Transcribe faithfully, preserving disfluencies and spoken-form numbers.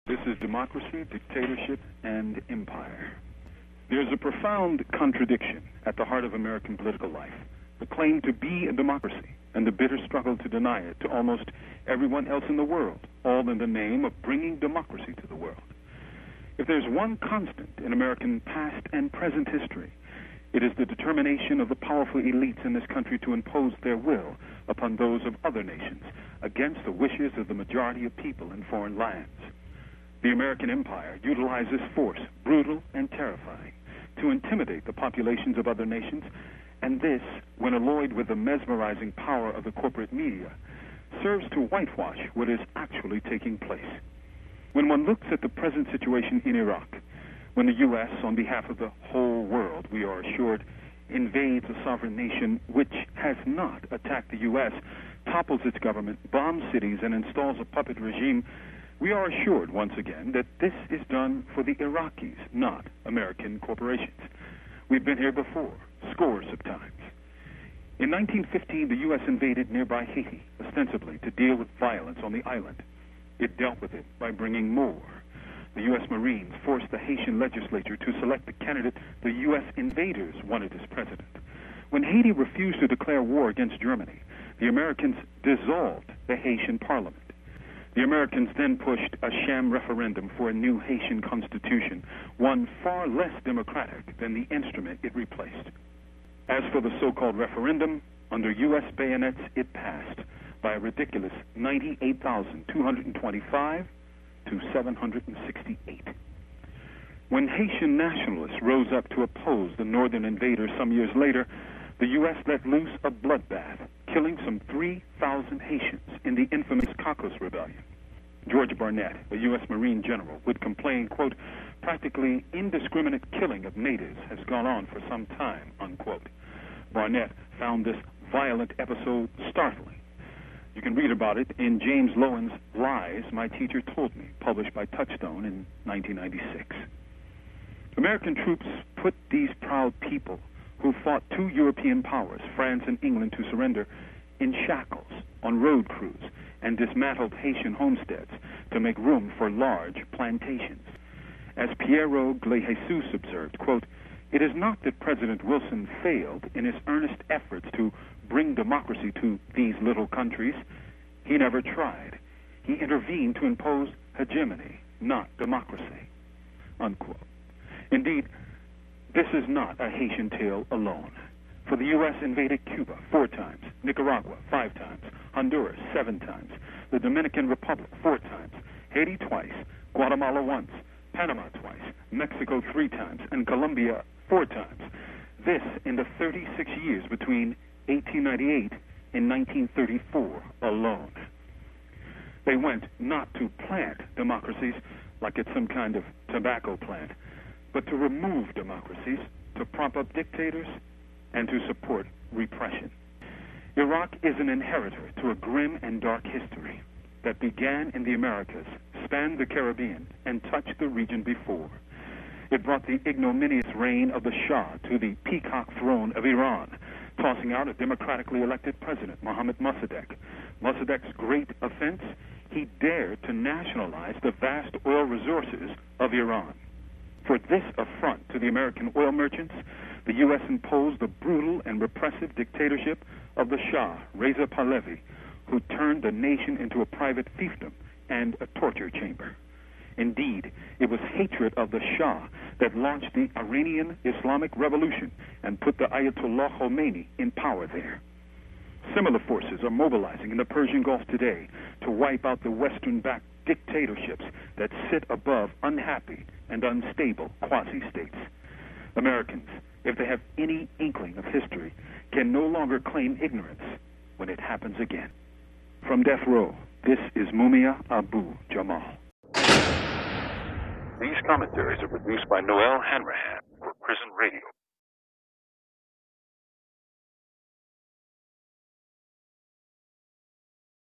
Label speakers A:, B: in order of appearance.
A: This is Democracy, Dictatorship, and Empire. There's a profound contradiction at the heart of American political life. The claim to be a democracy and the bitter struggle to deny it to almost everyone else in the world, all in the name of bringing democracy to the world. If there's one constant in American past and present history, it is the determination of the powerful elites in this country to impose their will upon those of other nations against the wishes of the majority of people in foreign lands. The American empire utilizes force, brutal and terrifying, to intimidate the populations of other nations, and this, when alloyed with the mesmerizing power of the corporate media, serves to whitewash what is actually taking place. When one looks at the present situation in Iraq, when the U S, on behalf of the whole world, we are assured, invades a sovereign nation which has not attacked the U S, topples its government, bombs cities, and installs a puppet regime, we are assured once again that this is done for the Iraqis, not American corporations. We've been here before, scores of times. In nineteen fifteen, the U S invaded nearby Haiti, ostensibly to deal with violence on the island. It dealt with it by bringing more. The U S Marines forced the Haitian legislature to select the candidate the U S invaders wanted as president. When Haiti refused to declare war against Germany, the Americans dissolved the Haitian parliament. The Americans then pushed a sham referendum for a new Haitian constitution, one far less democratic than the instrument it replaced. As for the so-called referendum, under U S bayonets, it passed by a ridiculous ninety-eight thousand two hundred twenty-five to seven hundred sixty-eight. When Haitian nationalists rose up to oppose the northern invaders some years later, the U S let loose a bloodbath, killing some three thousand Haitians in the infamous Cocos Rebellion. George Barnett, a U S Marine general, would complain, quote, practically indiscriminate killing of natives has gone on for some time, unquote. Barnett found this violent episode startling. You can read about it in James Loewen's Lies My Teacher Told Me, published by Touchstone in nineteen ninety-six. American troops put these proud people who fought two European powers, France and England, to surrender, in shackles on road crews and dismantled Haitian homesteads to make room for large plantations. As Piero Glejesus observed, quote, it is not that President Wilson failed in his earnest efforts to bring democracy to these little countries. He never tried. He intervened to impose hegemony, not democracy, unquote. Indeed, this is not a Haitian tale alone. For the U S invaded Cuba four times, Nicaragua five times, Honduras seven times, the Dominican Republic four times, Haiti twice, Guatemala once, Panama twice, Mexico three times, and Colombia four times. This in the thirty-six years between eighteen ninety-eight and nineteen thirty-four alone. They went not to plant democracies like it's some kind of tobacco plant, but to remove democracies, to prop up dictators, and to support repression. Iraq is an inheritor to a grim and dark history that began in the Americas, spanned the Caribbean, and touched the region before. It brought the ignominious reign of the Shah to the peacock throne of Iran, tossing out a democratically elected president, Mohammad Mossadegh. Mossadegh's great offense, he dared to nationalize the vast oil resources of Iran. For this affront to the American oil merchants, the U S imposed the brutal and repressive dictatorship of the Shah, Reza Pahlavi, who turned the nation into a private fiefdom and a torture chamber. Indeed, it was hatred of the Shah that launched the Iranian Islamic Revolution and put the Ayatollah Khomeini in power there. Similar forces are mobilizing in the Persian Gulf today to wipe out the Western-backed dictatorships that sit above unhappy and unstable quasi-states. Americans, if they have any inkling of history, can no longer claim ignorance when it happens again. From death row, this is Mumia Abu Jamal. These commentaries are produced by Noel Hanrahan for Prison Radio.